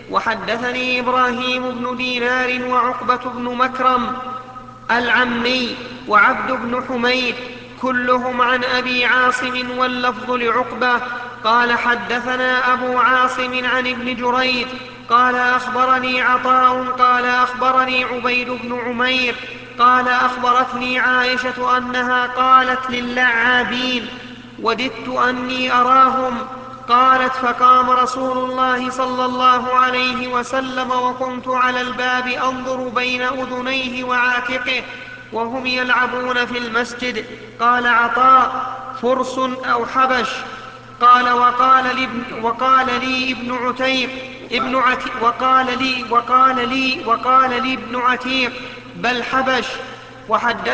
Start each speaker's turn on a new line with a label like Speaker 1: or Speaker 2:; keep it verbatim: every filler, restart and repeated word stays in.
Speaker 1: وحدثني إبراهيم بن دينار وعقبة بن مكرم العمي وعبد بن حميد كلهم عن أبي عاصم واللفظ لعقبة قال حدثنا أبو عاصم عن ابن جريج قال أخبرني عطاء قال أخبرني عبيد بن عمير قال أخبرتني عائشة أنها قالت للعابين وددت أني أراهم. قالت فقام رسول الله صلى الله عليه وسلم وكنت على الباب أنظر بين أذنيه وعاتقه وهم يلعبون في المسجد. قال عطاء فرس أو حبش. قال وقال لي, وقال لي ابن عتيق ابن عتيق وقال لي وقال لي وقال لي ابن عتيق بل حبش. وحدث